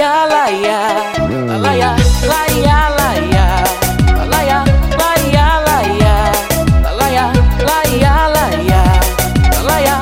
laia, laia, laia, laia, laia, laia, laia, laia, laia, laia, laia, laia.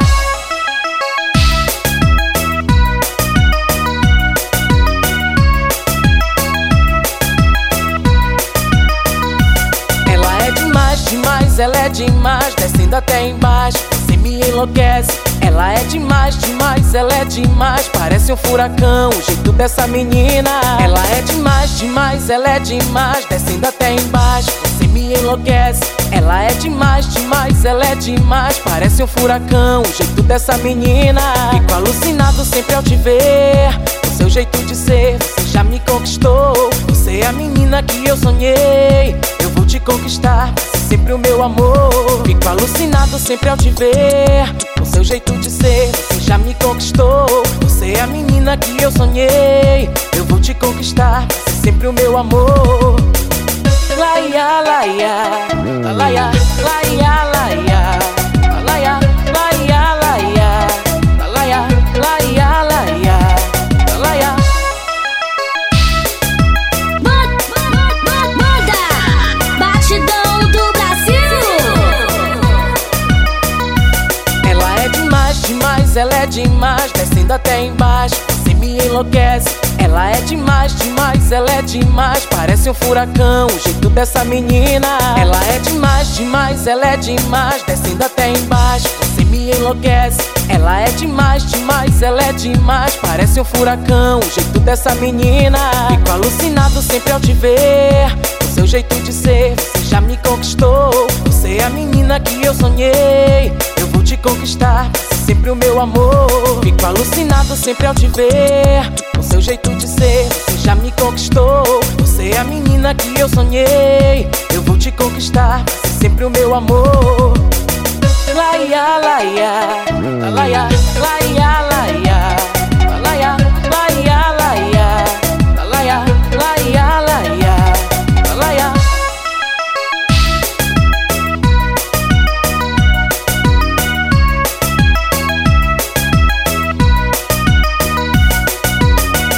Ela é demais, demais, ela é demais, descendo até embaixo, você me enlouquece. Ela é demais, demais, ela é demais, parece um furacão, o jeito dessa menina. Ela é demais, demais, ela é demais, descendo até embaixo, você me enlouquece. Ela é demais, demais, ela é demais, parece um furacão, o jeito dessa menina. Fico alucinado sempre ao te ver, o seu jeito de ser, você já me conquistou. Você é a menina que eu sonhei, eu vou te conquistar, sempre o meu amor. Fico alucinado sempre ao te ver, o seu jeito de ser, você já me conquistou. Você é a menina que eu sonhei, eu vou te conquistar, sempre o meu amor. Laia, laia, laia, laia, laia, laia, laia, laia, laia, laia, laia, laia. Manda! Batidão do Brasil! Ela é demais, demais, ela é demais, descendo até embaixo, você me enlouquece. Ela é demais, demais, ela é demais, parece um furacão, o jeito dessa menina. Ela é demais, demais, ela é demais, descendo até embaixo, você me enlouquece. Ela é demais, demais, ela é demais, parece um furacão, o jeito dessa menina. Fico alucinado sempre ao te ver, o seu jeito de ser, você já me conquistou. Você é a menina que eu sonhei, eu vou te conquistar, sempre o meu amor. Fico alucinado sempre ao te ver, o seu jeito de ser, você já me conquistou. Você é a menina que eu sonhei, eu vou te conquistar, sempre o meu amor. Laia, laia, laia, laia.